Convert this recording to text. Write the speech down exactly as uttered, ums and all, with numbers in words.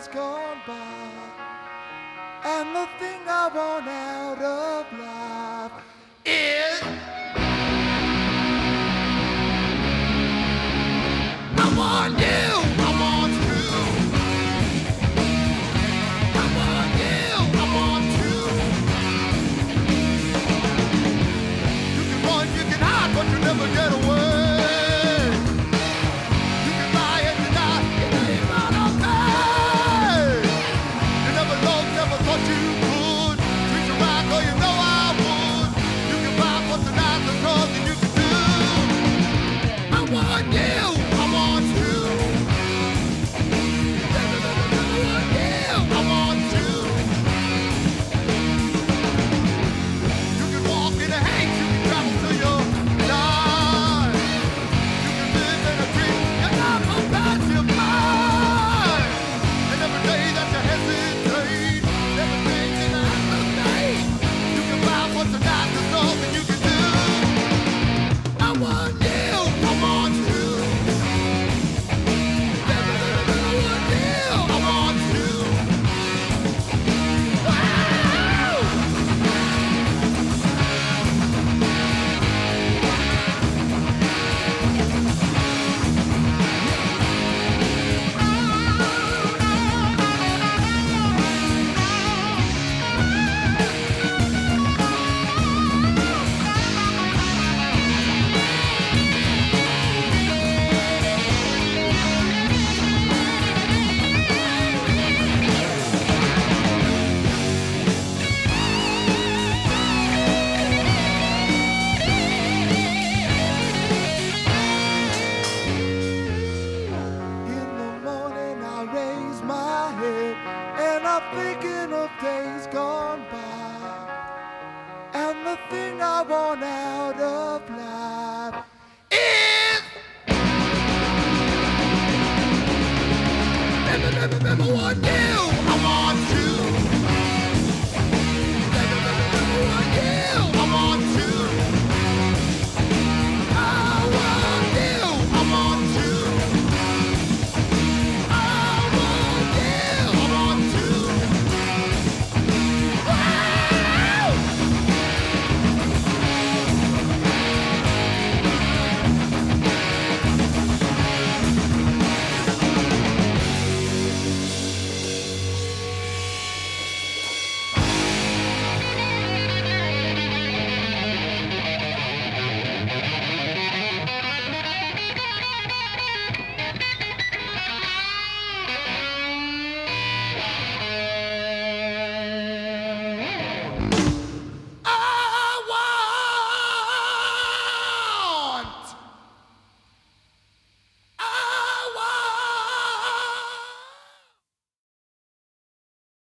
days gone by, and the thing I want out of life is I want you. I want you. I want you. I want you. You can run, you can hide, but you never get away. Thinking of days gone by, and the thing I want out of life is I want you. I want you.